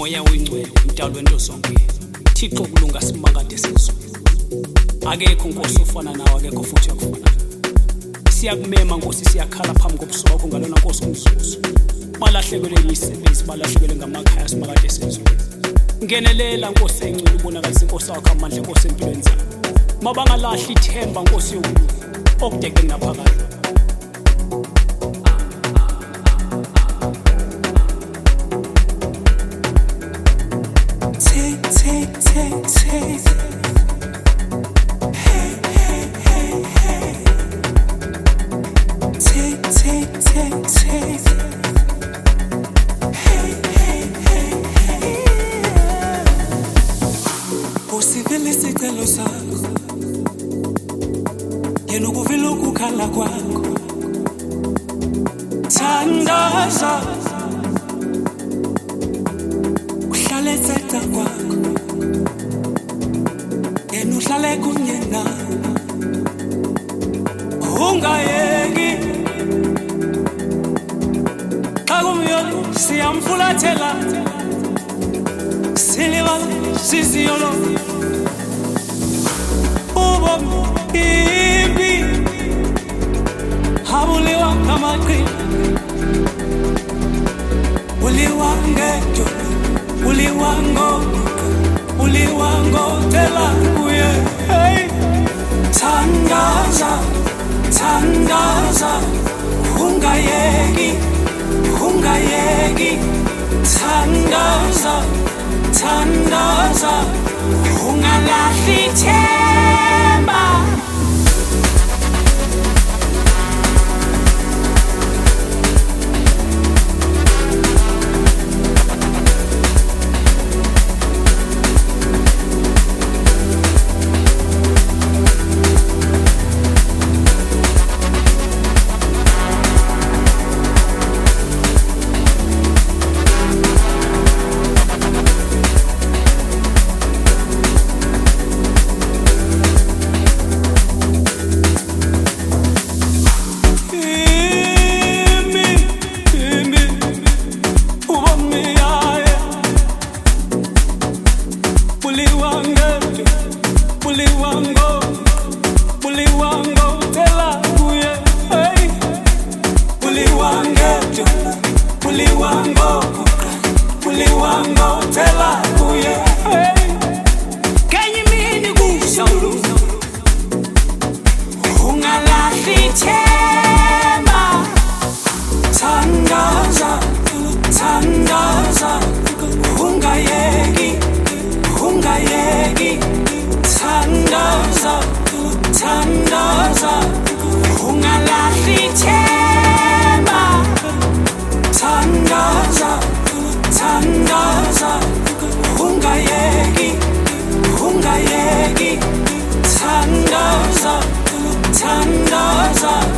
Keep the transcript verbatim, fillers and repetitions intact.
moya oyingcwele umdalo wento zonke Thixo kulunga simakade sezulu akekho Nkosi ofana nawe akekho futhi akufana siyakumema Nkosi siyakhala phambi kobuso bakho ngalona Nkosi umzuzu balahlekelwe imisebenzi balahlekelwe ngamakhaya simakade sezulu ngenelela Nkosi engcwele ubonakalisa Inkosi yakho amandla Nkosi empilweni zami mabangalahli ithemba Nkosi yokukhulu okudeke naphakade Take, take, take, take. Hey, hey, hey, hey. Take, take, take, take. Hey, hey, hey, hey. Usivile isicelo sakho, yena ukuvile ukukhala kwakho. Thandaza uhlale setha kwakho yena uhlale kunye nawe ungayeki xa kumyolo siyamfulathela silibala siziyolo ubomi impi habuliwa ngamaqhinga uliwa ngedwa uliwango uliwango tela kuye hey thandaza thandaza ungayeki ungayeki thandaza thandaza ungalahli ithemba Uliwango, uliwango, tela kuye, hey. Uliwango, uliwango, uliwango, tela kuye, hey. Kenyi mini kushaulu, ungalahli ithemba. Thandaza, thandaza, ungayeki, ungayeki. Thandaza, thandaza, ungalahli ithemba. Thandaza, thandaza, ungayeki, ungayeki. Thandaza, thandaza.